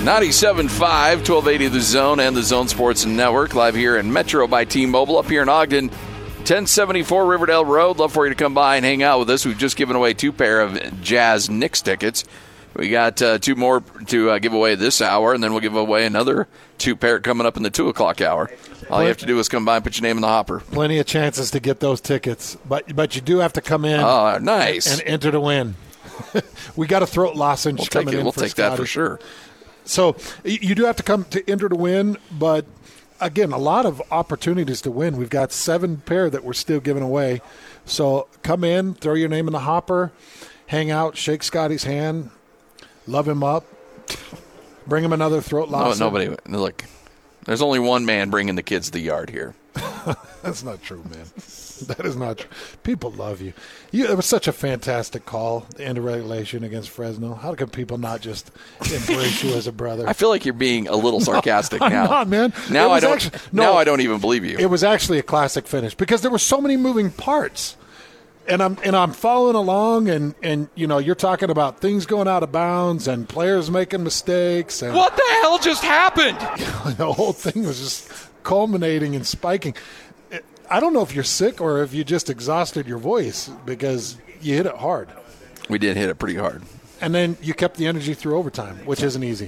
97.5, 1280 The Zone and the Zone Sports Network, live here in Metro by T-Mobile up here in Ogden, 1074 Riverdale Road. Love for you to come by and hang out with us. We've just given away 2 pair of Jazz Knicks tickets. We got 2 more to give away this hour, and then we'll give away another 2 pair coming up in the 2 o'clock hour. All you have to do is come by and put your name in the hopper. Plenty of chances to get those tickets, but you do have to come in nice. and enter to win. We got a throat lozenge coming in. We'll for take Scotty. that for sure. So you do have to come to enter to win, but again, a lot of opportunities to win. We've got 7 pair that we're still giving away. So come in, throw your name in the hopper, hang out, shake Scotty's hand, love him up, bring him another throat lozenge. No, nobody. Look, there's only one man bringing the kids to the yard here. That's not true, man. That is not true. People love you. It was such a fantastic call, the end of regulation against Fresno. How can people not just embrace you as a brother? I feel like you're being a little sarcastic now. I'm not, man. Now I don't even believe you. It was actually a classic finish because there were so many moving parts. And I'm following along, and you know, you're talking about things going out of bounds and players making mistakes. And what the hell just happened? The whole thing was just culminating and spiking. I don't know if you're sick or if you just exhausted your voice because you hit it hard. We did hit it pretty hard. And then you kept the energy through overtime, which isn't easy.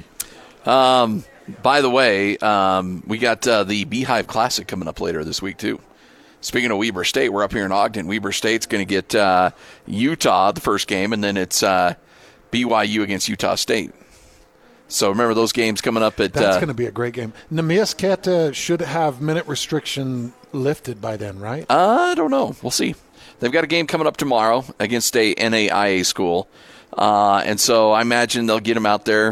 By the way, we got the Beehive Classic coming up later this week, too. Speaking of Weber State, we're up here in Ogden. Weber State's going to get Utah the first game, and then it's BYU against Utah State. So remember those games coming up at... That's going to be a great game. Neemias should have minute restriction lifted by then, right? I don't know. We'll see. They've got a game coming up tomorrow against a NAIA school. And so I imagine they'll get him out there.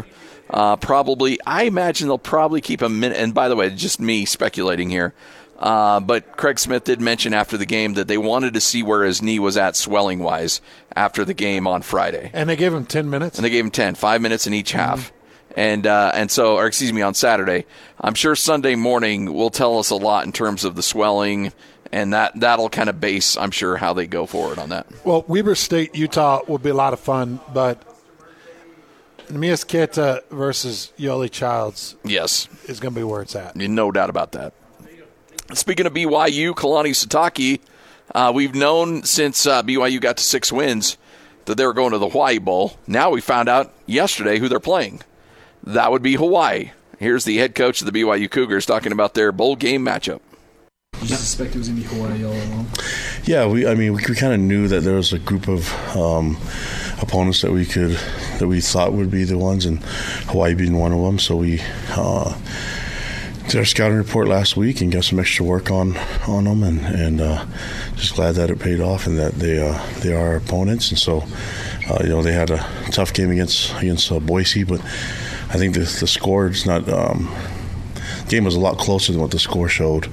I imagine they'll probably keep a minute. And by the way, just me speculating here. But Craig Smith did mention after the game that they wanted to see where his knee was at swelling-wise after the game on Friday. And they gave him 10 minutes? And they gave him 5 minutes in each half. And so, or excuse me, on Saturday. I'm sure Sunday morning will tell us a lot in terms of the swelling, and that'll kind of base, I'm sure, how they go forward on that. Well, Weber State, Utah will be a lot of fun, but Neemias Queta versus Yoli Childs is going to be where it's at. No doubt about that. Speaking of BYU, Kalani Sitake, we've known since BYU got to 6 wins that they were going to the Hawaii Bowl. Now we found out yesterday who they're playing. That would be Hawaii. Here's the head coach of the BYU Cougars talking about their bowl game matchup. Did you suspect it was going to be Hawaii all along? Yeah, we kind of knew that there was a group of opponents that we thought would be the ones, and Hawaii being one of them. So we did our scouting report last week and got some extra work on them, and just glad that it paid off and that they are our opponents. And so they had a tough game against Boise, but I think the score is not. The game was a lot closer than what the score showed.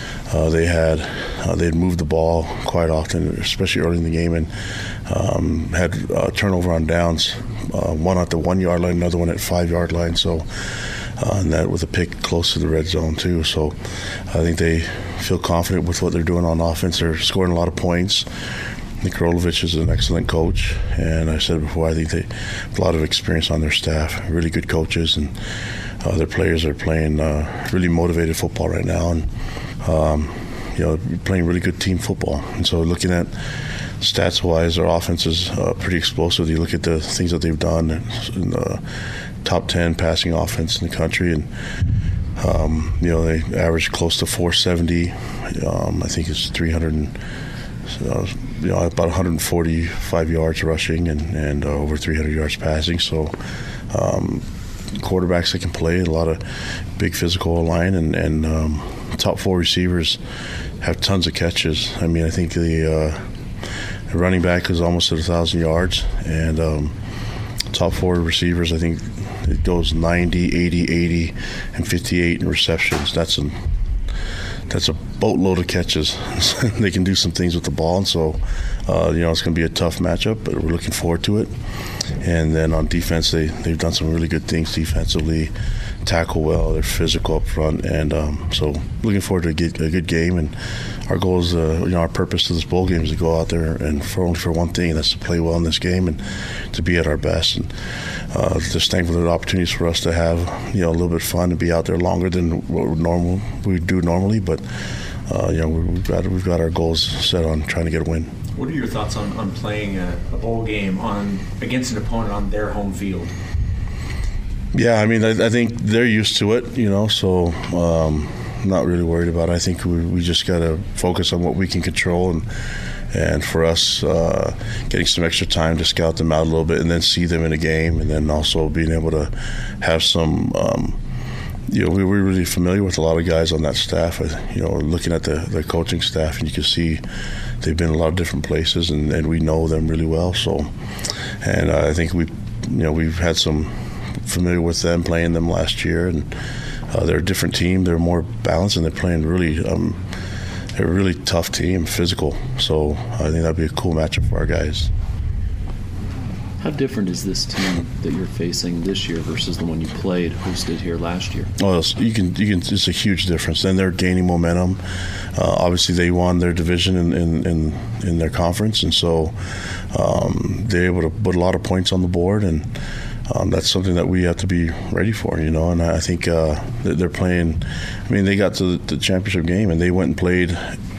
They'd moved the ball quite often, especially early in the game, and had turnover on downs, one at the 1 yard line, another one at 5 yard line. So, and that with a pick close to the red zone too. So, I think they feel confident with what they're doing on offense. They're scoring a lot of points. Nick Rolovich is an excellent coach, and I said before, I think they have a lot of experience on their staff, really good coaches, and their players are playing really motivated football right now, and playing really good team football. And so looking at stats-wise, their offense is pretty explosive. You look at the things that they've done in the top 10 passing offense in the country, and they average close to 470. I think it's 300 about 145 yards rushing and over 300 yards passing. So quarterbacks that can play, a lot of big physical line, and top 4 receivers have tons of catches. I mean, I think the running back is almost at 1,000 yards, and top 4 receivers, I think it goes 90, 80, and 58 in receptions. That's a boatload of catches. They can do some things with the ball, and so it's going to be a tough matchup, but we're looking forward to it. And then on defense, they've done some really good things defensively. tackle well, they're physical up front, and so looking forward to a good game. And our goal is, our purpose to this bowl game is to go out there and only for one thing, and that's to play well in this game and to be at our best. And just thankful for the opportunities for us to have, a little bit of fun and be out there longer than what we do normally. But we've got our goals set on trying to get a win. What are your thoughts on playing a bowl game against an opponent on their home field? Yeah, I mean, I think they're used to it, so I'm not really worried about it. I think we just got to focus on what we can control, and for us, getting some extra time to scout them out a little bit and then see them in a game, and then also being able to have some we're really familiar with a lot of guys on that staff. Looking at the coaching staff, and you can see they've been in a lot of different places, and we know them really well. So, and I think we've had some familiar with them, playing them last year, and they're a different team. They're more balanced, and they're playing really. They're a really tough team, physical. So I think that'd be a cool matchup for our guys. How different is this team that you're facing this year versus the one you hosted here last year? Well, you can. It's a huge difference. Then they're gaining momentum. Obviously, they won their division in their conference, and so they're able to put a lot of points on the board, and that's something that we have to be ready for, And I think they're playing. I mean, they got to the championship game, and they went and played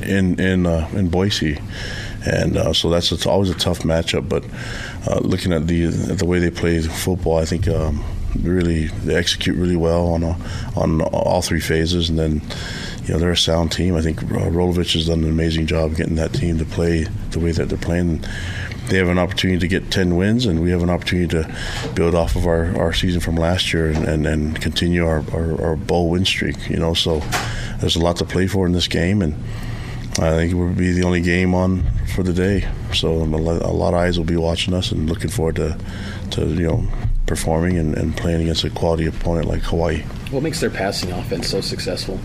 in Boise. And so it's always a tough matchup. But looking at the way they play football, I think really they execute really well on all three phases. And then they're a sound team. I think Rolovich has done an amazing job getting that team to play the way that they're playing. They have an opportunity to get 10 wins, and we have an opportunity to build off of our season from last year and continue our bowl win streak. So there's a lot to play for in this game, and I think it will be the only game on for the day. So a lot of eyes will be watching us and looking forward to performing and playing against a quality opponent like Hawaii. What makes their passing offense so successful?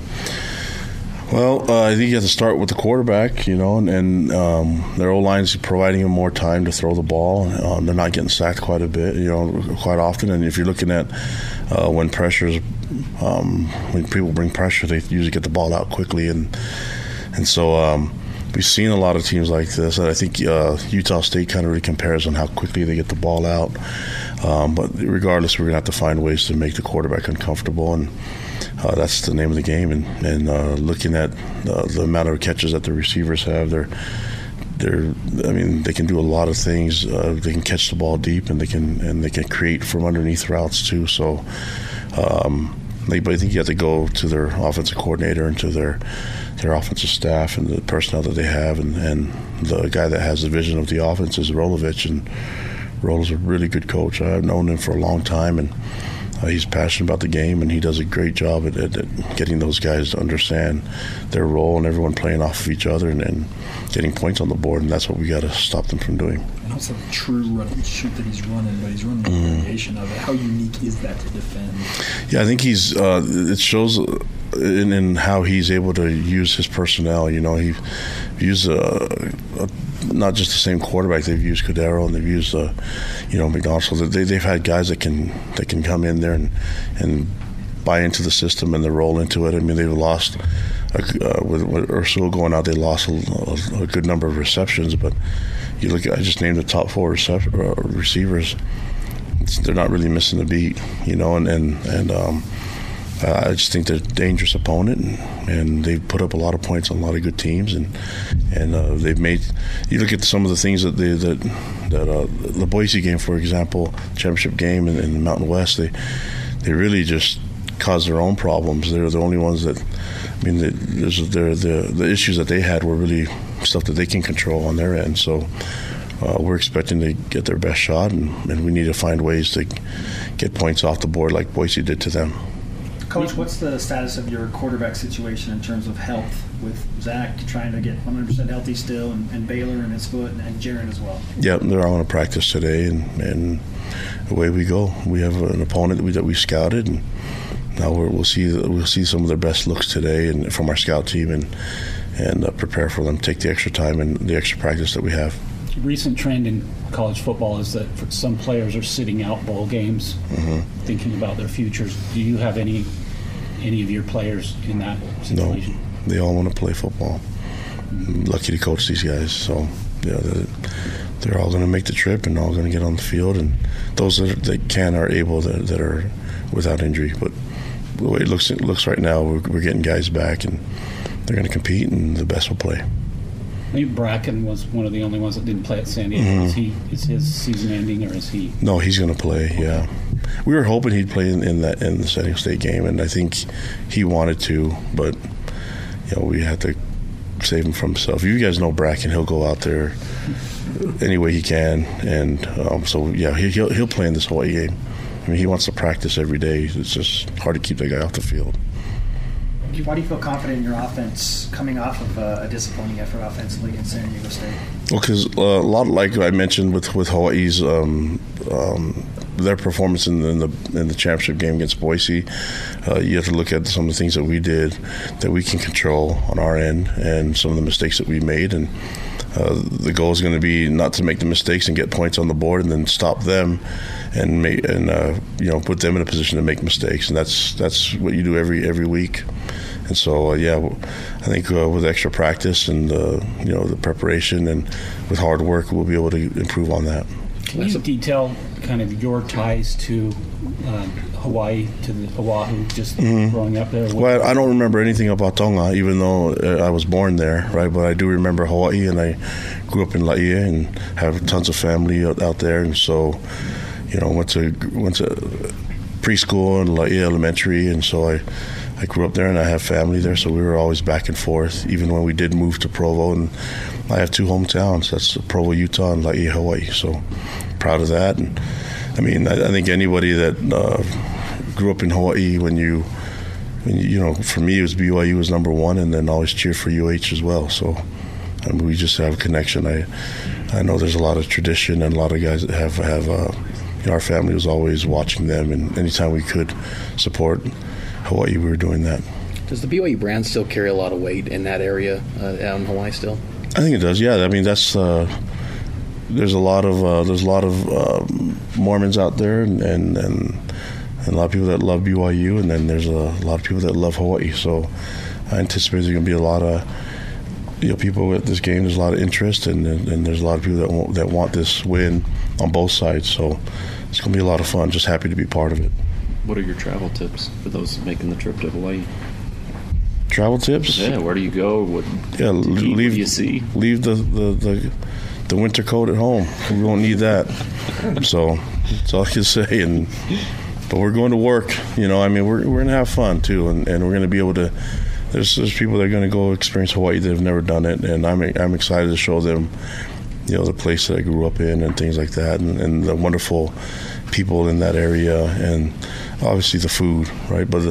Well, I think you have to start with the quarterback, and their O-line's providing them more time to throw the ball. They're not getting sacked quite a bit, quite often. And if you're looking at when people bring pressure, they usually get the ball out quickly, and so we've seen a lot of teams like this. I think Utah State kind of really compares on how quickly they get the ball out. But regardless, we're going to have to find ways to make the quarterback uncomfortable, and that's the name of the game. And looking at the amount of catches that the receivers have, they can do a lot of things. They can catch the ball deep, and they can create from underneath routes too. So, but I think you have to go to their offensive coordinator and to their offensive staff and the personnel that they have, and the guy that has the vision of the offense is Rolovich, and Rolo's a really good coach. I've known him for a long time, and he's passionate about the game, and he does a great job at getting those guys to understand their role and everyone playing off of each other and getting points on the board, and that's what we got to stop them from doing. And also the true run and shoot that he's running, but he's running a variation of it. How unique is that to defend? Yeah, I think it shows in how he's able to use his personnel. He used not just the same quarterback. They've used Cordero, and they've used McDonald. So they've had guys that can come in there and buy into the system and they roll into it. I mean, they've lost with Ursula going out. They lost a good number of receptions, but you look. I just named the top 4 receivers. They're not really missing a beat, I just think they're a dangerous opponent, and they've put up a lot of points on a lot of good teams, and they've made. You look at some of the things that the Boise game, for example, championship game in the Mountain West, they really just caused their own problems. They're the only ones that. I mean, the issues that they had were really stuff that they can control on their end. So we're expecting to get their best shot, and we need to find ways to get points off the board like Boise did to them. Coach, what's the status of your quarterback situation in terms of health, with Zach trying to get 100% healthy still, and Baylor and his foot, and Jaron as well? Yeah, they're all in practice today, and away we go. We have an opponent that we scouted, and now we'll see some of their best looks today, and from our scout team, and prepare for them. Take the extra time and the extra practice that we have. Recent trend in college football is that some players are sitting out bowl games, thinking about their futures. Do you have any of your players in that situation? No, they all want to play football. I'm lucky to coach these guys, so yeah, they're all going to make the trip and all going to get on the field, and those that can are able that are without injury. But the way it looks right now, we're getting guys back, and they're going to compete, and the best will play. I think Bracken was one of the only ones that didn't play at San Diego. Is his season ending, or is he? No, he's going to play. Yeah, we were hoping he'd play in the San Diego State game, and I think he wanted to, but we had to save him from himself. You guys know Bracken; he'll go out there any way he can, and so yeah, he'll play in this Hawaii game. I mean, he wants to practice every day. It's just hard to keep that guy off the field. Why do you feel confident in your offense coming off of a disappointing effort offensively against San Diego State? Well, because a lot, like I mentioned with Hawaii's their performance in the championship game against Boise, you have to look at some of the things that we did that we can control on our end, and some of the mistakes that we made. And the goal is going to be not to make the mistakes and get points on the board, and then stop them and put them in a position to make mistakes. And that's what you do every week. And so, I think with extra practice and the preparation and with hard work, we'll be able to improve on that. Can you detail kind of your ties to Hawaii, to the Oahu, just growing up there? Well, I don't remember anything about Tonga, even though I was born there, right? But I do remember Hawaii, and I grew up in Laie and have tons of family out there. And so, went to preschool and Laie Elementary, and so I grew up there, and I have family there, so we were always back and forth, even when we did move to Provo. And I have two hometowns. That's Provo, Utah, and Laie, Hawaii. So proud of that. And I mean, I think anybody that grew up in Hawaii, when you for me, it was BYU was number one, and then always cheer for UH as well. So we just have a connection. I know there's a lot of tradition, and a lot of guys that have our family was always watching them, and anytime we could support Hawaii, we were doing that. Does the BYU brand still carry a lot of weight in that area out in Hawaii still? I think it does. Yeah, I mean that's there's a lot of Mormons out there, and a lot of people that love BYU, and then there's a lot of people that love Hawaii. So I anticipate there's going to be a lot of people at this game. There's a lot of interest, and there's a lot of people that want this win on both sides. So it's going to be a lot of fun. Just happy to be part of it. What are your travel tips for those making the trip to Hawaii? Travel tips? Yeah, where do you go? What do you see? Leave the winter coat at home. We won't need that. So that's all I can say. But we're going to work. I mean, we're going to have fun too, and we're going to be able to. There's people that are going to go experience Hawaii that have never done it, and I'm excited to show them, the place that I grew up in and things like that, and the wonderful people in that area, and obviously the food, right? But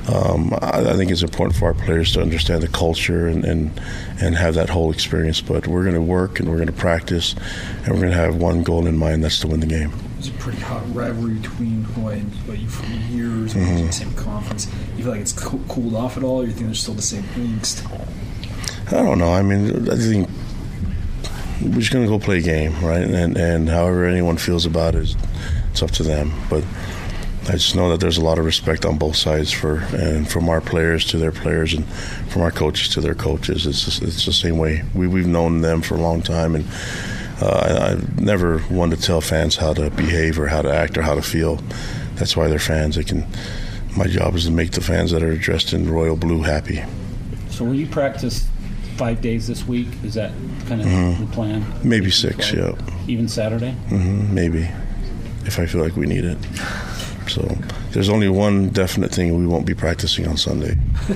I think it's important for our players to understand the culture and have that whole experience. But we're going to work, and we're going to practice, and we're going to have one goal in mind, that's to win the game. There's a pretty hot rivalry between Hawaii and BYU for years. In the same conference. You feel like it's cooled off at all, or you think there's still the same angst? I don't know. I mean, I think we're just going to go play a game, right? And however anyone feels about it, it's up to them. But I just know that there's a lot of respect on both sides from our players to their players, and from our coaches to their coaches. It's the same way. We've known them for a long time, and I've never wanted to tell fans how to behave or how to act or how to feel. That's why they're fans. My job is to make the fans that are dressed in royal blue happy. So will you practice 5 days this week? Is that kind of the plan? Maybe 6, yeah. Even Saturday? Maybe, if I feel like we need it. So there's only one definite thing: we won't be practicing on Sunday.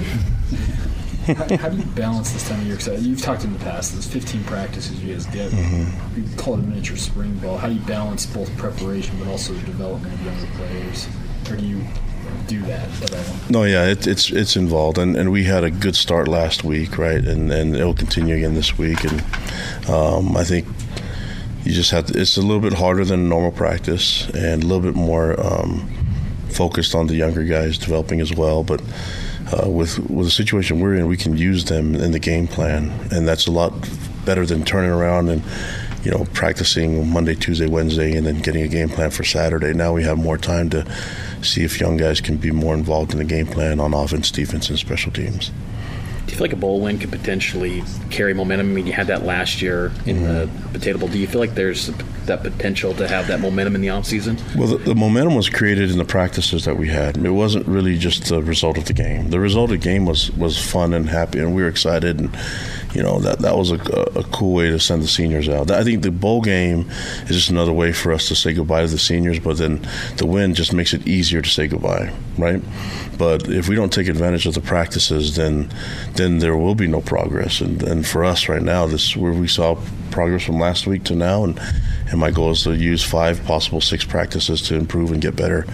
How do you balance this time of year? Because you've talked in the past, there's 15 practices you guys get. You call it a miniature spring ball. How do you balance both preparation but also the development of younger players? Or do you do that at all? No, yeah, it's involved, and we had a good start last week, right? And it'll continue again this week, and I think you just have to. It's a little bit harder than normal practice, and a little bit more focused on the younger guys developing as well, but. With the situation we're in, we can use them in the game plan, and that's a lot better than turning around and practicing Monday, Tuesday, Wednesday, and then getting a game plan for Saturday. Now we have more time to see if young guys can be more involved in the game plan on offense, defense, and special teams. Do you feel like a bowl win could potentially carry momentum? I mean, you had that last year in the Potato Bowl. Do you feel like there's that potential to have that momentum in the offseason? Well, the momentum was created in the practices that we had. It wasn't really just the result of the game. The result of the game was fun and happy, and we were excited, and that was a cool way to send the seniors out. I think the bowl game is just another way for us to say goodbye to the seniors, but then the win just makes it easier to say goodbye, right? But if we don't take advantage of the practices, then there will be no progress. And for us right now, this is where we saw progress from last week to now, and my goal is to use 5, possible 6 practices to improve and get better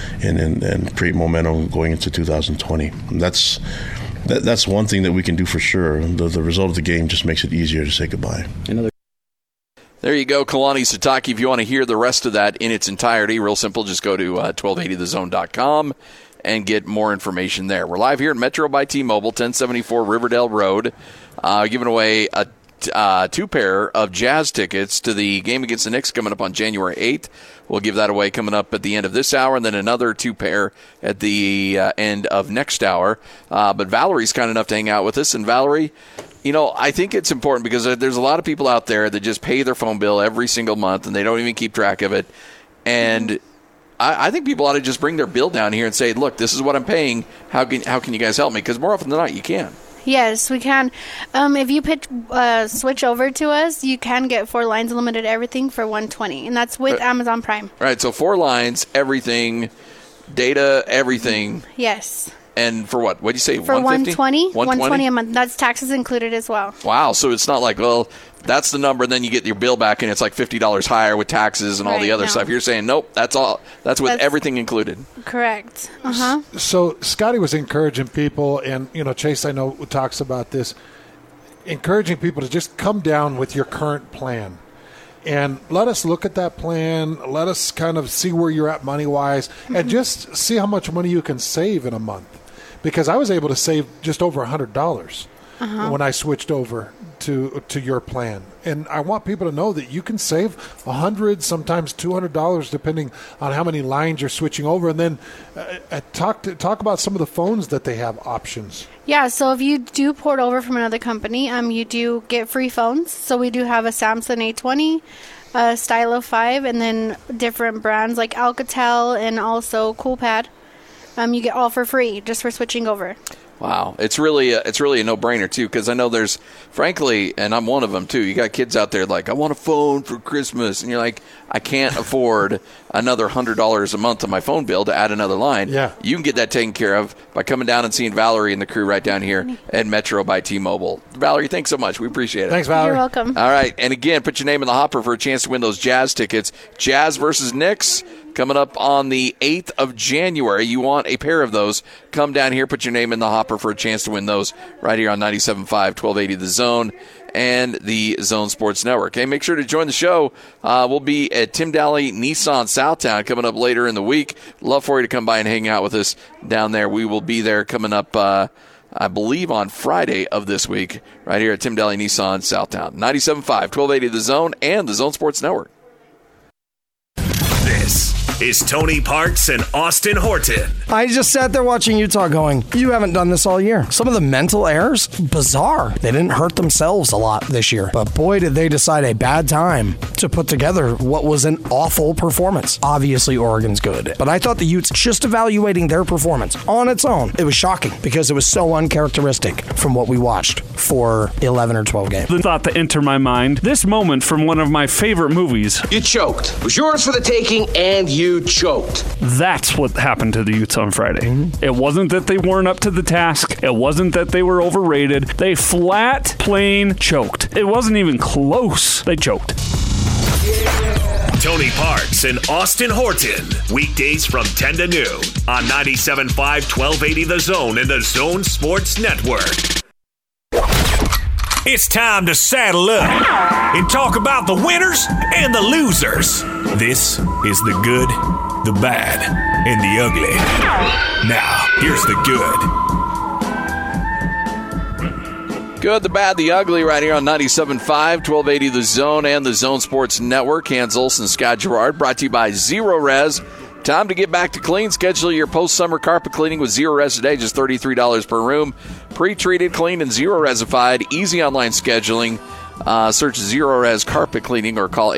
and create momentum going into 2020. And that's one thing that we can do for sure. The result of the game just makes it easier to say goodbye. There you go, Kalani Sitake. If you want to hear the rest of that in its entirety, real simple, just go to 1280thezone.com and get more information there. We're live here at Metro by T-Mobile, 1074 Riverdale Road, giving away a 2 pair of Jazz tickets to the game against the Knicks coming up on January 8th. We'll give that away coming up at the end of this hour, and then another 2 pair at the end of next hour. But Valerie's kind enough to hang out with us. And Valerie, I think it's important because there's a lot of people out there that just pay their phone bill every single month, and they don't even keep track of it. And I think people ought to just bring their bill down here and say, look, this is what I'm paying. How can you guys help me? Because more often than not, you can. Yes, we can. If you switch over to us, you can get 4 lines, unlimited everything for $120, and that's with Amazon Prime. Right, so 4 lines, everything, data, everything. Yes. And for what? What did you say? For $120? $120 a month. That's taxes included as well. Wow, so it's not like, well, that's the number, and then you get your bill back, and it's like $50 higher with taxes and all the other stuff. You're saying, nope, that's all. That's with everything included. Correct. Uh-huh. So Scotty was encouraging people, and, Chase, I know, talks about this, encouraging people to just come down with your current plan. And let us look at that plan. Let us kind of see where you're at money-wise, and just see how much money you can save in a month. Because I was able to save just over $100 when I switched over to your plan. And I want people to know that you can save $100, sometimes $200, depending on how many lines you're switching over. And then talk about some of the phones that they have options. Yeah, so if you do port over from another company, you do get free phones. So we do have a Samsung A20, a Stylo 5, and then different brands like Alcatel and also CoolPad. You get all for free just for switching over. Wow, it's really a no-brainer too, because I know there's, frankly, and I'm one of them too. You got kids out there like, I want a phone for Christmas, and you're like, I can't afford another $100 a month on my phone bill to add another line. Yeah, you can get that taken care of by coming down and seeing Valerie and the crew right down here at Metro by T-Mobile. Valerie, thanks so much. We appreciate it. Thanks, Valerie. You're welcome. All right, and again, put your name in the hopper for a chance to win those Jazz tickets. Jazz versus Knicks. Coming up on the 8th of January. You want a pair of those, come down here, put your name in the hopper for a chance to win those right here on 97.5, 1280 The Zone and the Zone Sports Network. Hey, make sure to join the show. We'll be at Tim Daly Nissan Southtown coming up later in the week. Love for you to come by and hang out with us down there. We will be there coming up, I believe, on Friday of this week right here at Tim Daly Nissan Southtown. 97.5, 1280 The Zone and the Zone Sports Network. This is Tony Parks and Austin Horton. I just sat there watching Utah going, you haven't done this all year. Some of the mental errors, bizarre. They didn't hurt themselves a lot this year, but boy, did they decide a bad time to put together what was an awful performance. Obviously, Oregon's good, but I thought the Utes, just evaluating their performance on its own, it was shocking because it was so uncharacteristic from what we watched for 11 or 12 games. The thought that entered my mind, this moment from one of my favorite movies. You choked. It was yours for the taking, and you choked. That's what happened to the Utes on Friday. It wasn't that they weren't up to the task. It wasn't that they were overrated. They flat, plain choked. It wasn't even close. They choked. Tony Parks and Austin Horton. Weekdays from 10 to noon on 97.5, 1280 The Zone and the Zone Sports Network. It's time to saddle up and talk about the winners and the losers. This is the good, the bad, and the ugly. Now, here's the good. Good, the bad, the ugly, right here on 97.5, 1280 The Zone and the Zone Sports Network. Hans Olsen, Scott Gerard, brought to you by Zero Res. Time to get back to clean. Schedule your post-summer carpet cleaning with Zero Res today, just $33 per room. Pre-treated, cleaned, and Zero Resified. Easy online scheduling. Search Zero Res Carpet Cleaning or call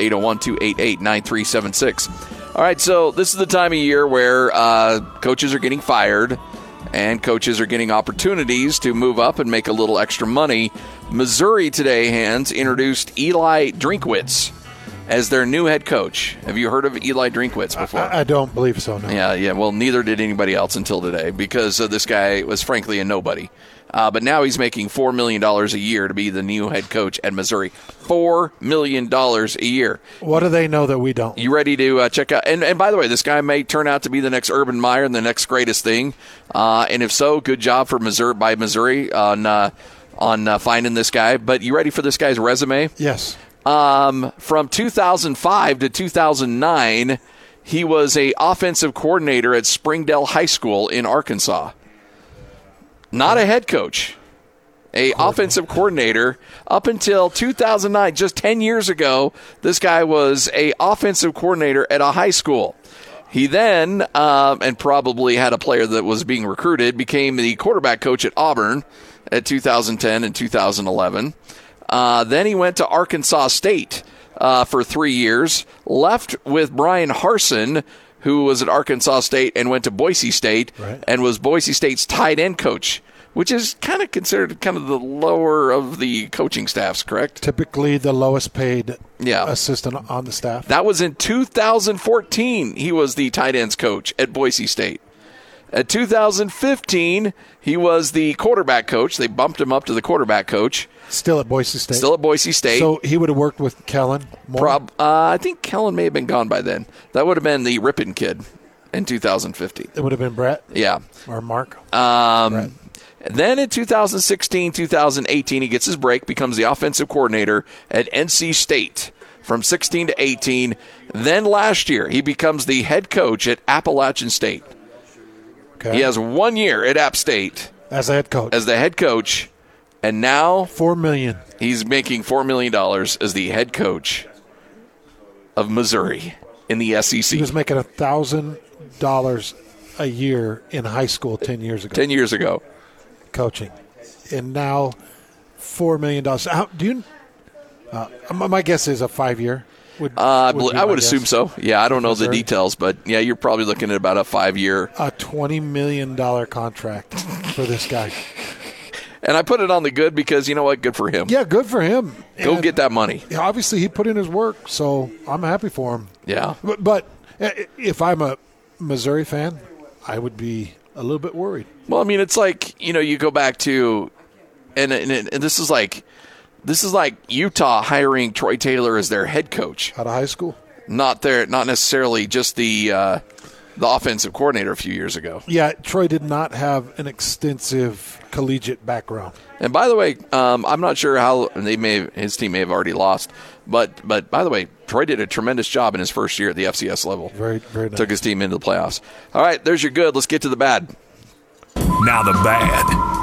801-288-9376. All right, so this is the time of year where coaches are getting fired and coaches are getting opportunities to move up and make a little extra money. Missouri today, Hans, introduced Eli Drinkwitz as their new head coach. Have you heard of Eli Drinkwitz before? I don't believe so, no. Yeah. Well, neither did anybody else until today because this guy was frankly a nobody. But now he's making $4 million a year to be the new head coach at Missouri. $4 million a year. What do they know that we don't? You ready to check out? And by the way, this guy may turn out to be the next Urban Meyer and the next greatest thing. And if so, good job for Missouri on finding this guy. But you ready for this guy's resume? Yes. From 2005 to 2009, he was a offensive coordinator at Springdale High School in Arkansas. Not a head coach, offensive coordinator. Up until 2009, just 10 years ago, this guy was a offensive coordinator at a high school. He then, and probably had a player that was being recruited, became the quarterback coach at Auburn at 2010 and 2011. Then he went to Arkansas State for 3 years, left with Brian Harsin, who was at Arkansas State and went to Boise State, right, and was Boise State's tight end coach, which is kind of considered kind of the lower of the coaching staffs, correct? Typically the lowest paid assistant on the staff. That was in 2014. He was the tight ends coach at Boise State. At 2015, he was the quarterback coach. They bumped him up to the quarterback coach. Still at Boise State. So he would have worked with Kellen more? I think Kellen may have been gone by then. That would have been the Rippin kid in 2015. It would have been Brett? Yeah. Or Mark? Then in 2016, 2018, he gets his break, becomes the offensive coordinator at NC State from 16 to 18. Then last year, he becomes the head coach at Appalachian State. Okay. He has 1 year at App State as the head coach, and now $4 million. He's making $4 million as the head coach of Missouri in the SEC. He was making $1,000 a year in high school 10 years ago. 10 years ago, coaching, and now $4 million. My guess is a 5-year. I would assume so. Yeah, I don't know the details, but yeah, you're probably looking at about a 5-year. A $20 million contract for this guy. And I put it on the good because, you know what, good for him. Yeah, good for him. Go get that money. Obviously, he put in his work, so I'm happy for him. Yeah. But if I'm a Missouri fan, I would be a little bit worried. Well, I mean, it's like, you go back to, and this is like Utah hiring Troy Taylor as their head coach out of high school. Not necessarily just the offensive coordinator a few years ago. Yeah, Troy did not have an extensive collegiate background. And by the way, I'm not sure how his team may have already lost, but by the way, Troy did a tremendous job in his first year at the FCS level. Very, very nice. Took his team into the playoffs. All right, there's your good. Let's get to the bad. Now the bad.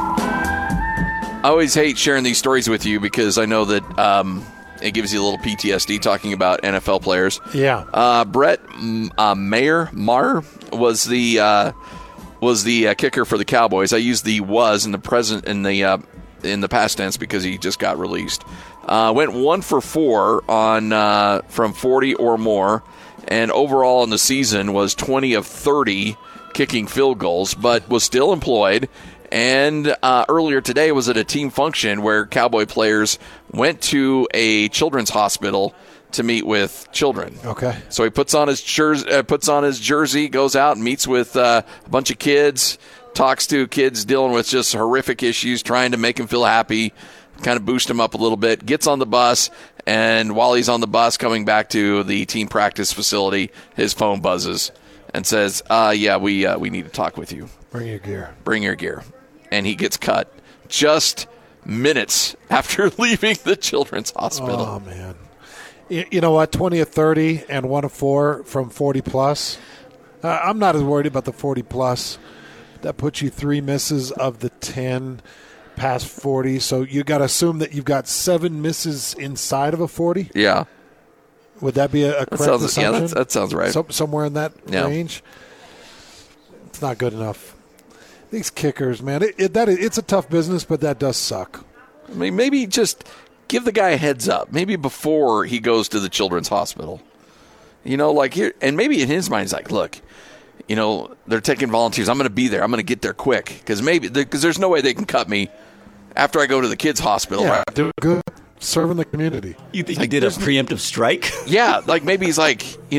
I always hate sharing these stories with you because I know that it gives you a little PTSD talking about NFL players. Yeah. Brett Maher was the kicker for the Cowboys. I used the was in the present in the past tense because he just got released. Went 1 for 4 on from 40 or more, and overall in the season was 20 of 30 kicking field goals, but was still employed. And earlier today was at a team function where Cowboy players went to a children's hospital to meet with children. Okay. So he puts on his jersey, goes out and meets with a bunch of kids, talks to kids dealing with just horrific issues, trying to make them feel happy, kind of boost them up a little bit, gets on the bus, and while he's on the bus coming back to the team practice facility, his phone buzzes and says, we need to talk with you. Bring your gear. And he gets cut just minutes after leaving the children's hospital. Oh, man. You know what? 20 of 30 and 1 of 4 from 40-plus. I'm not as worried about the 40-plus. That puts you 3 misses of the 10. past 40. So you got to assume that you've got 7 misses inside of a 40. Yeah. Would that be a correct assumption? Yeah, that sounds right. Somewhere in that range. It's not good enough. These kickers, man, it's a tough business, but that does suck. I mean, maybe just give the guy a heads up. Maybe before he goes to the children's hospital. Like here, and maybe in his mind, he's like, look, they're taking volunteers. I'm going to be there. I'm going to get there quick because there's no way they can cut me after I go to the kids' hospital. Yeah, do good. Serving the community. You think he did a preemptive strike? Yeah, like maybe he's like, maybe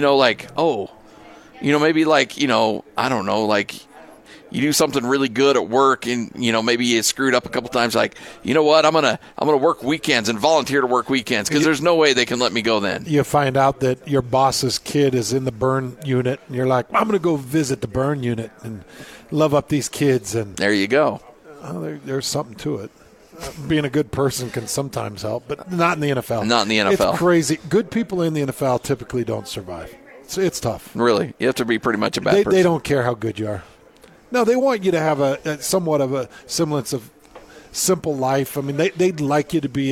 like, I don't know, like you do something really good at work and, maybe you screwed up a couple times. Like, you know what, I'm going to work weekends and volunteer to work weekends because there's no way they can let me go then. You find out that your boss's kid is in the burn unit and you're like, I'm going to go visit the burn unit and love up these kids. And there you go. There's something to it. Being a good person can sometimes help, but not in the NFL. Not in the NFL. It's crazy. Good people in the NFL typically don't survive. It's tough. Really? You have to be pretty much a bad person. They don't care how good you are. No, they want you to have a somewhat of a semblance of simple life. I mean, they'd like you to be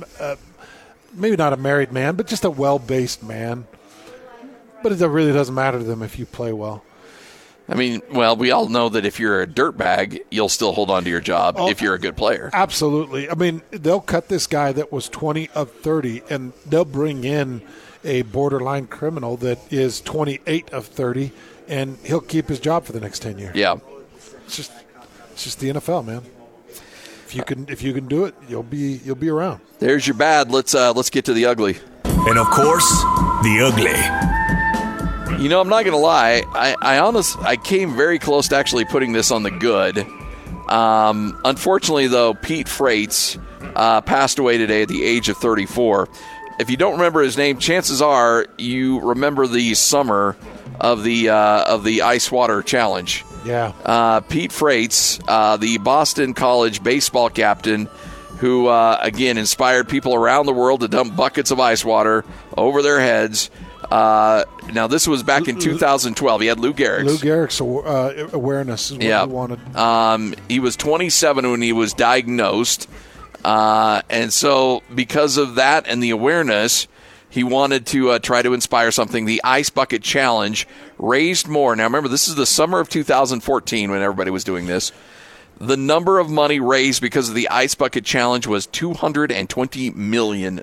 maybe not a married man, but just a well-based man. But it really doesn't matter to them if you play well. I mean, well, we all know that if you're a dirtbag, you'll still hold on to your job if you're a good player. Absolutely. I mean, they'll cut this guy that was 20 of 30, and they'll bring in a borderline criminal that is 28 of 30, and he'll keep his job for the next 10 years. Yeah. It's just the NFL, man. If you can do it, you'll be around. There's your bad. Let's get to the ugly. And of course, the ugly. I'm not going to lie. I came very close to actually putting this on the good. Unfortunately, though, Pete Frates passed away today at the age of 34. If you don't remember his name, chances are you remember the summer of the Ice Water Challenge. Yeah. Pete Frates, the Boston College baseball captain, who, again, inspired people around the world to dump buckets of ice water over their heads. Now, this was back in 2012. He had Lou Gehrig's. Lou Gehrig's awareness is what he wanted. He was 27 when he was diagnosed. And so because of that and the awareness, he wanted to try to inspire something. The Ice Bucket Challenge raised more. Now, remember, this is the summer of 2014 when everybody was doing this. The number of money raised because of the Ice Bucket Challenge was $220 million.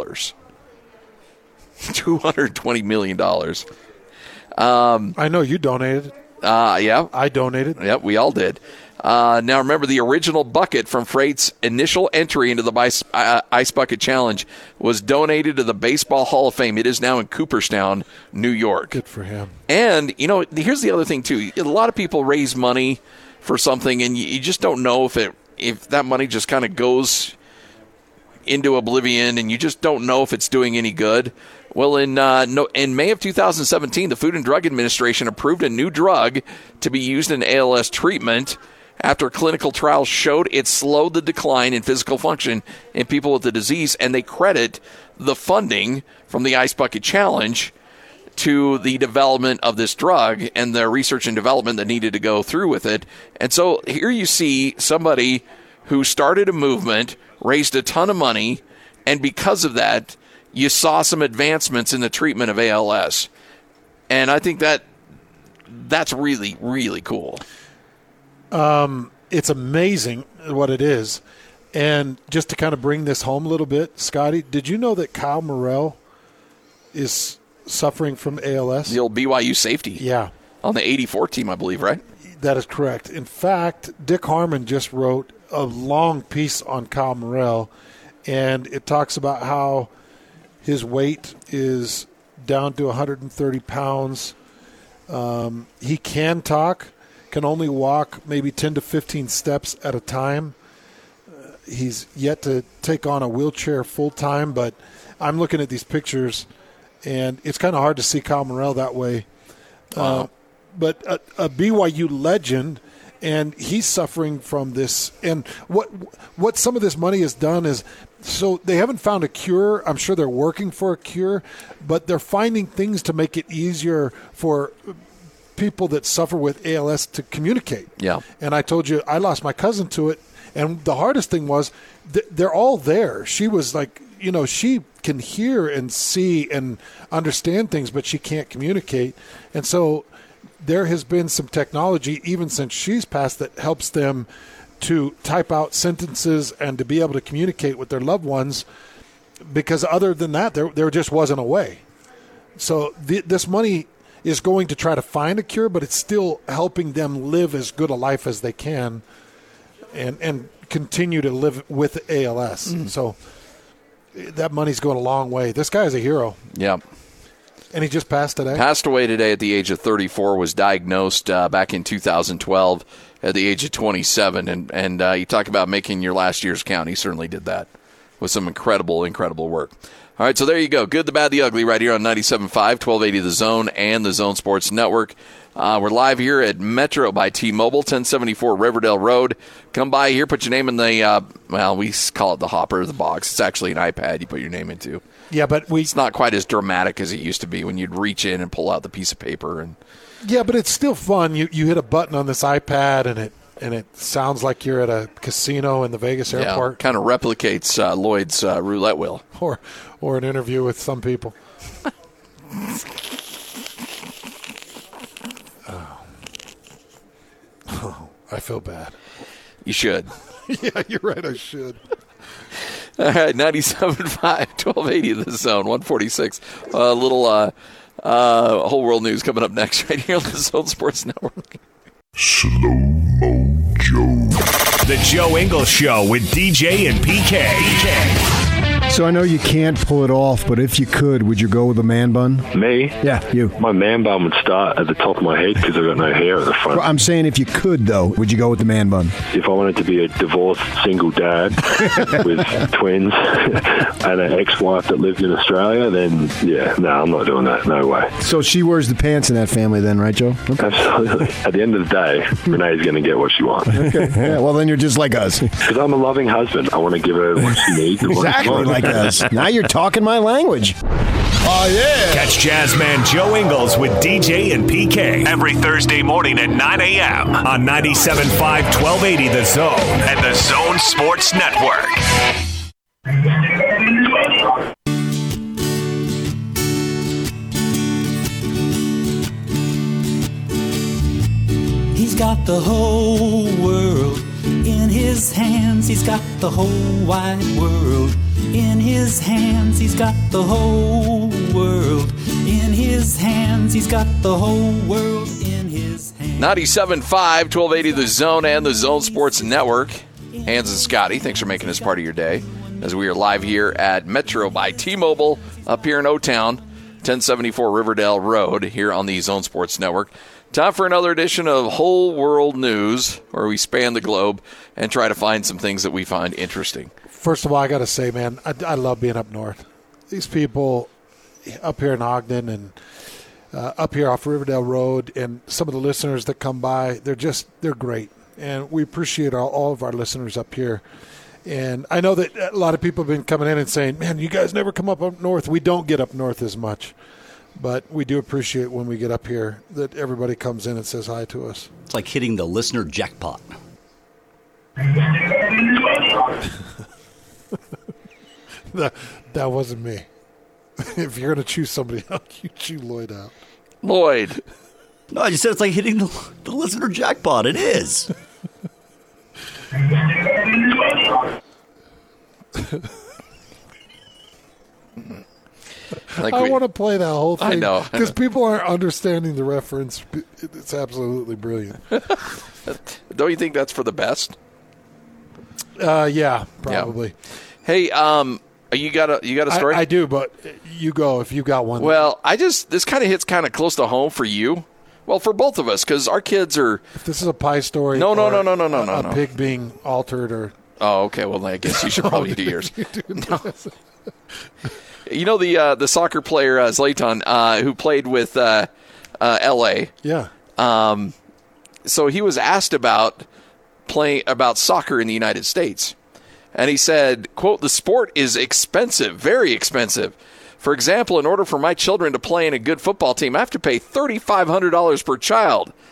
$220 million. I know you donated. Yeah. I donated. Yep, we all did. Now, remember, the original bucket from Freight's initial entry into the Ice Bucket Challenge was donated to the Baseball Hall of Fame. It is now in Cooperstown, New York. Good for him. And, here's the other thing, too. A lot of people raise money for something, and you just don't know if that money just kind of goes into oblivion, and you just don't know if it's doing any good. Well, in May of 2017, the Food and Drug Administration approved a new drug to be used in ALS treatment after clinical trials showed it slowed the decline in physical function in people with the disease, and they credit the funding from the Ice Bucket Challenge to the development of this drug and the research and development that needed to go through with it. And so here you see somebody who started a movement, raised a ton of money, and because of that, you saw some advancements in the treatment of ALS. And I think that's really, really cool. It's amazing what it is. And just to kind of bring this home a little bit, Scotty, did you know that Kyle Morrell is suffering from ALS? The old BYU safety. Yeah. On the 84 team, I believe, right? That is correct. In fact, Dick Harmon just wrote a long piece on Kyle Morrell, and it talks about how his weight is down to 130 pounds. He can talk, can only walk maybe 10 to 15 steps at a time. He's yet to take on a wheelchair full-time, but I'm looking at these pictures, and it's kind of hard to see Kyle Morrell that way. Wow. But a BYU legend, and he's suffering from this. And what some of this money has done is, so they haven't found a cure. I'm sure they're working for a cure, but they're finding things to make it easier for people that suffer with ALS to communicate. Yeah. And I told you I lost my cousin to it, And the hardest thing was they're all there. She was like, she can hear and see and understand things, but she can't communicate. And so there has been some technology, even since she's passed, that helps them to type out sentences and to be able to communicate with their loved ones, because other than that, there just wasn't a way. So this money is going to try to find a cure, but it's still helping them live as good a life as they can and continue to live with ALS. So that money's going a long way. This guy is a hero. Yeah. And he just passed today? Passed away today at the age of 34, was diagnosed back in 2012 at the age of 27. And you talk about making your last years count. He certainly did that with some incredible, incredible work. All right, so there you go. Good, the bad, the ugly right here on 97.5, 1280 The Zone and the Zone Sports Network. We're live here at Metro by T-Mobile, 1074 Riverdale Road. Come by here, put your name in the, we call it the hopper, the box. It's actually an iPad you put your name into. Yeah, but it's not quite as dramatic as it used to be when you'd reach in and pull out the piece of paper. Yeah, but it's still fun. You hit a button on this iPad, and it sounds like you're at a casino in the Vegas airport. Kind of replicates Lloyd's roulette wheel. Or an interview with some people. Oh, I feel bad. You should. Yeah, you're right, I should. All right, 97.5, 1280 The Zone, 146. A little whole world news coming up next right here on the Zone Sports Network. Slow-Mo Joe. The Joe Ingles Show with DJ and PK. So I know you can't pull it off, but if you could, would you go with a man bun? Me? Yeah, you. My man bun would start at the top of my head because I've got no hair at the front. Well, I'm saying if you could, though, would you go with the man bun? If I wanted to be a divorced single dad with twins and an ex-wife that lived in Australia, then, I'm not doing that. No way. So she wears the pants in that family then, right, Joe? Okay. Absolutely. At the end of the day, Renee's going to get what she wants. Okay. Yeah, well, then you're just like us. Because I'm a loving husband. I want to give her what she needs. Exactly like us. Now you're talking my language. Oh, yeah. Catch Jazzman Joe Ingles with DJ and PK every Thursday morning at 9 a.m. on 97.5, 1280 The Zone and the Zone Sports Network. He's got the whole world in his hands. He's got the whole wide world in his hands. He's got the whole world in his hands. He's got the whole world in his hands. 97.5, 1280 The Zone and the Zone Sports Network. Hans and Scotty, thanks for making us part of your day as we are live here at Metro by T-Mobile up here in O-Town, 1074 Riverdale Road here on the Zone Sports Network. Time for another edition of Whole World News, where we span the globe and try to find some things that we find interesting. First of all, I got to say, man, I love being up north. These people up here in Ogden and up here off Riverdale Road, and some of the listeners that come by, they're great. And we appreciate all of our listeners up here. And I know that a lot of people have been coming in and saying, man, you guys never come up north. We don't get up north as much. But we do appreciate when we get up here that everybody comes in and says hi to us. It's like hitting the listener jackpot. That wasn't me. If you're going to choose somebody else, you choose Lloyd out. Lloyd. No, I just said it's like hitting the listener jackpot. It is. I want to play that whole thing. I know. Because people aren't understanding the reference. It's absolutely brilliant. Don't you think that's for the best? Yeah, probably. Yeah. Hey, you got a story? I do, but you go if you got one. Well, this kind of hits kind of close to home for you. Well, for both of us, because our kids are. If this is a pie story, no. A pig being altered, or. Oh, okay. Well, I guess you should probably do yours. You know the soccer player Zlatan who played with L.A. Yeah. So he was asked about soccer in the United States, and he said, "quote The sport is expensive, very expensive. For example, in order for my children to play in a good football team, I have to pay $3,500 per child.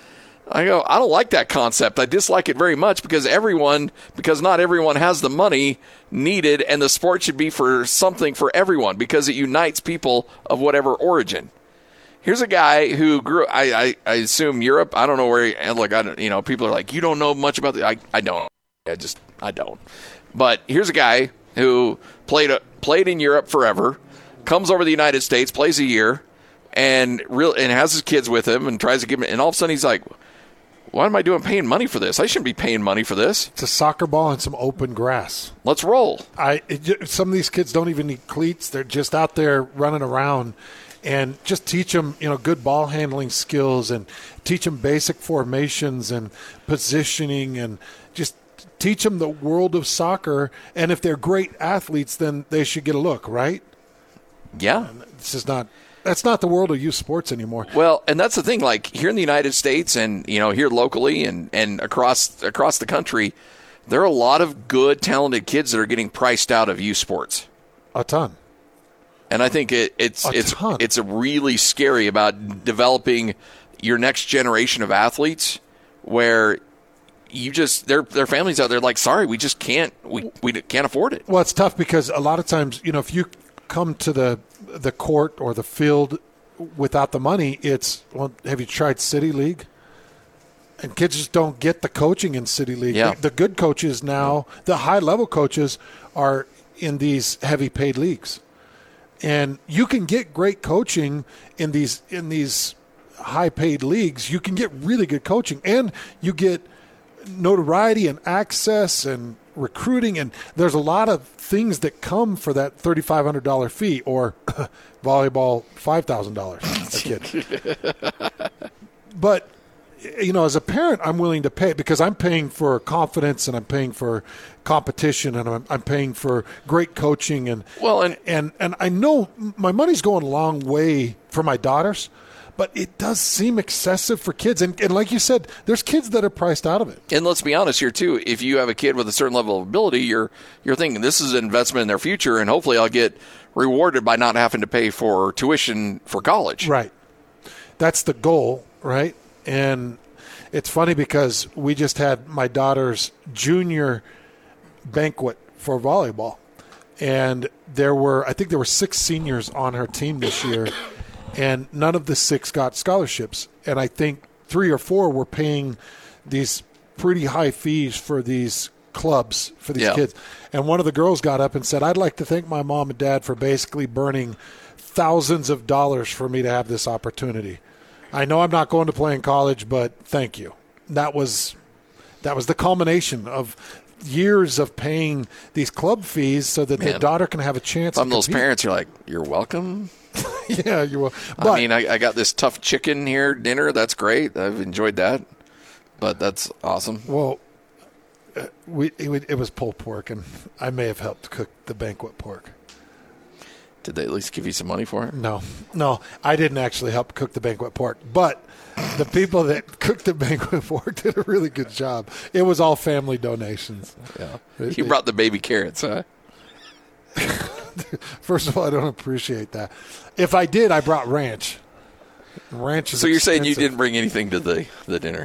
I go, I don't like that concept. I dislike it very much because not everyone has the money needed, and the sport should be for something for everyone because it unites people of whatever origin. Here's a guy who grew, I assume Europe. I don't know where people are like, you don't know much about I don't. I don't. But here's a guy who played in Europe forever, comes over to the United States, plays a year, and has his kids with him and tries to give him, and all of a sudden he's like, why am I paying money for this? I shouldn't be paying money for this. It's a soccer ball and some open grass. Let's roll. Some of these kids don't even need cleats. They're just out there running around, and just teach them, good ball handling skills, and teach them basic formations and positioning, and just teach them the world of soccer. And if they're great athletes, then they should get a look, right? Yeah. That's not the world of youth sports anymore. Well, and that's the thing. Like here in the United States, and here locally, and across the country, there are a lot of good, talented kids that are getting priced out of youth sports. A ton. And I think it's really scary about developing your next generation of athletes, where their families out there like, sorry, we just can't can't afford it. Well, it's tough because a lot of times, if you come to the court or the field without the money, have you tried City League? And kids just don't get the coaching in City League. Yeah. The good coaches now, the high-level coaches, are in these heavy paid leagues. And you can get great coaching in these high-paid leagues. You can get really good coaching, and you get notoriety and access and recruiting, and there's a lot of things that come for that $3,500 fee, or volleyball $5,000 a kid. But as a parent, I'm willing to pay because I'm paying for confidence, and I'm paying for competition, and I'm paying for great coaching, and I know my money's going a long way for my daughters. But it does seem excessive for kids. And like you said, there's kids that are priced out of it. And let's be honest here, too. If you have a kid with a certain level of ability, you're thinking this is an investment in their future, and hopefully I'll get rewarded by not having to pay for tuition for college. Right. That's the goal, right? And it's funny because we just had my daughter's junior banquet for volleyball. And I think there were 6 seniors on her team this year. And none of the 6 got scholarships. And I think 3 or 4 were paying these pretty high fees for these clubs, for these kids. And one of the girls got up and said, I'd like to thank my mom and dad for basically burning thousands of dollars for me to have this opportunity. I know I'm not going to play in college, but thank you. That was the culmination of years of paying these club fees so that their daughter can have a chance. Some of those parents, you're like, you're welcome. Yeah, you will. But, I got this tough chicken here dinner. That's great. I've enjoyed that. But that's awesome. Well, it was pulled pork, and I may have helped cook the banquet pork. Did they at least give you some money for it? No, I didn't actually help cook the banquet pork. But the people that cooked the banquet pork did a really good job. It was all family donations. Yeah. You brought the baby carrots, huh? First of all, I don't appreciate that. If I did, I brought ranch. Ranch is so you're expensive. saying you didn't bring anything to the dinner?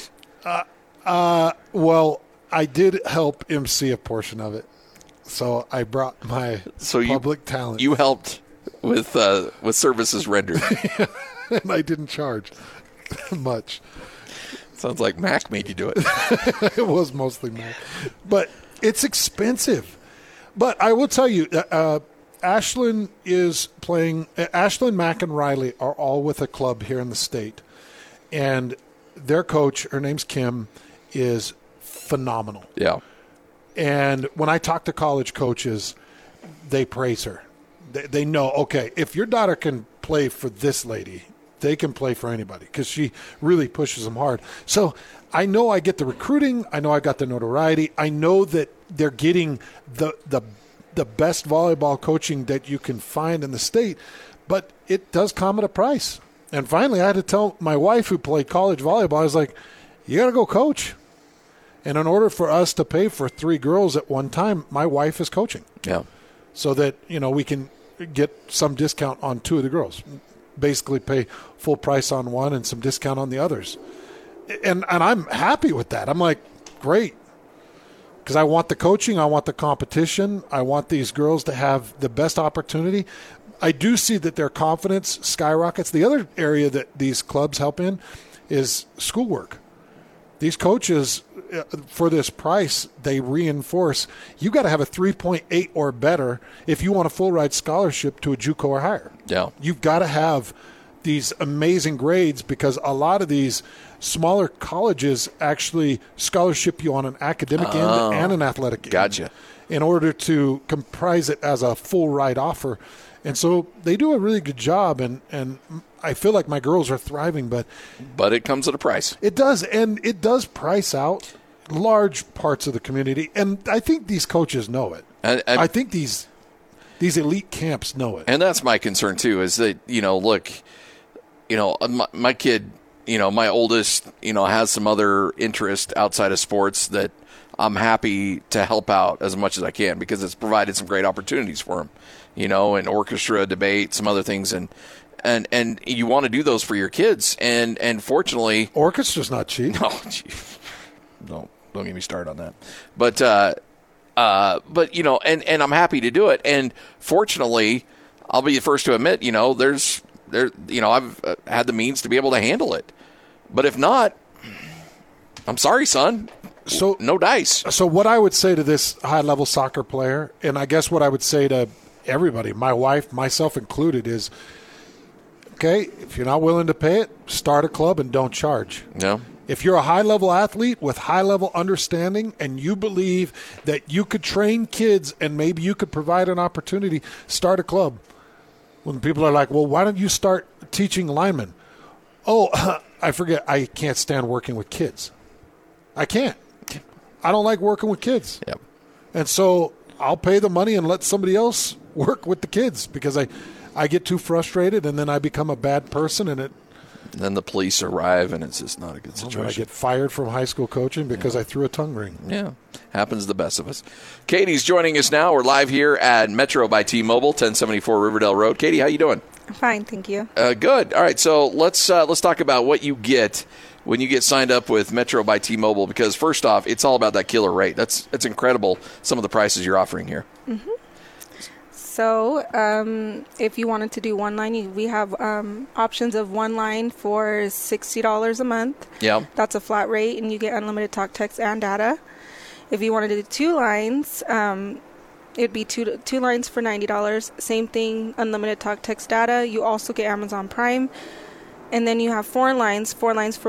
Well, I did help MC a portion of it. So I brought my public talent. You helped with services rendered. And I didn't charge much. Sounds like Mac made you do it. It was mostly Mac. But it's expensive. But I will tell you, Ashlyn is playing. Ashlyn, Mac, and Riley are all with a club here in the state. And their coach, her name's Kim, is phenomenal. Yeah. And when I talk to college coaches, they praise her. They know, okay, if your daughter can play for this lady, they can play for anybody because she really pushes them hard. So I know I get the recruiting. I know I got the notoriety. I know that they're getting the best volleyball coaching that you can find in the state, but it does come at a price. And finally, I had to tell my wife who played college volleyball, I was like, you got to go coach. And in order for us to pay for 3 girls at one time, my wife is coaching. Yeah. So that, we can get some discount on 2 of the girls. Basically pay full price on one and some discount on the others. And I'm happy with that. I'm like, great. Because I want the coaching, I want the competition, I want these girls to have the best opportunity. I do see that their confidence skyrockets. The other area that these clubs help in is schoolwork. These coaches, for this price, they reinforce you got to have a 3.8 or better if you want a full ride scholarship to a JUCO or higher. Yeah. You've got to have these amazing grades because a lot of these smaller colleges actually scholarship you on an academic end and an athletic end in order to comprise it as a full ride offer. And so they do a really good job, and I feel like my girls are thriving, but it comes at a price. It does, and it does price out large parts of the community, and I think these coaches know it. I think these elite camps know it. And that's my concern, too, is that, look, my kid, my oldest, has some other interest outside of sports that I'm happy to help out as much as I can because it's provided some great opportunities for him, an orchestra, debate, some other things. And you want to do those for your kids. And fortunately, orchestra's not cheap. No, don't get me started on that. But and I'm happy to do it. And fortunately, I'll be the first to admit, I've had the means to be able to handle it. But if not, I'm sorry, son. So no dice. So what I would say to this high-level soccer player, and I guess what I would say to everybody, my wife, myself included, is, okay, if you're not willing to pay it, start a club and don't charge. No. If you're a high-level athlete with high-level understanding and you believe that you could train kids and maybe you could provide an opportunity, start a club. When people are like, well, why don't you start teaching linemen? Oh, I forget. I can't stand working with kids. I can't. I don't like working with kids. Yep. And so I'll pay the money and let somebody else work with the kids because I get too frustrated and then I become a bad person and then the police arrive and it's just not a good situation. I get fired from high school coaching because I threw a tongue ring. Yeah. Happens to the best of us. Katie's joining us now. We're live here at Metro by T-Mobile, 1074 Riverdale Road. Katie, how you doing? Fine, thank you. Good. All right, so let's talk about what you get when you get signed up with Metro by T-Mobile, because first off, it's all about that killer rate. That's incredible, some of the prices you're offering here. Mm-hmm. So if you wanted to do one line, we have options of one line for $60 a month. Yeah. That's a flat rate, and you get unlimited talk, text, and data. If you wanted to do two lines, it'd be two lines for $90. Same thing, unlimited talk, text, data. You also get Amazon Prime. And then you have four lines for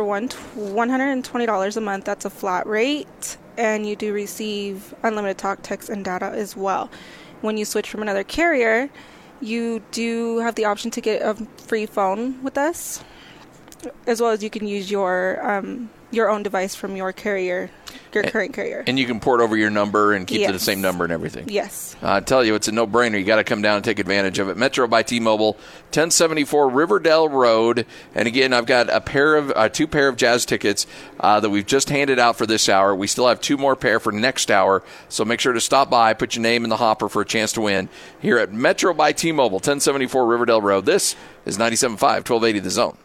$120 a month. That's a flat rate. And you do receive unlimited talk, text, and data as well. When you switch from another carrier, you do have the option to get a free phone with us, as well as you can use your own device from your carrier, your current carrier. And you can port over your number and keep the same number and everything. Yes. I tell you, it's a no-brainer. You got to come down and take advantage of it. Metro by T-Mobile, 1074 Riverdale Road. And again, I've got two pair of Jazz tickets that we've just handed out for this hour. We still have two more pair for next hour. So make sure to stop by, put your name in the hopper for a chance to win here at Metro by T-Mobile, 1074 Riverdale Road. This is 97.5, 1280 The Zone.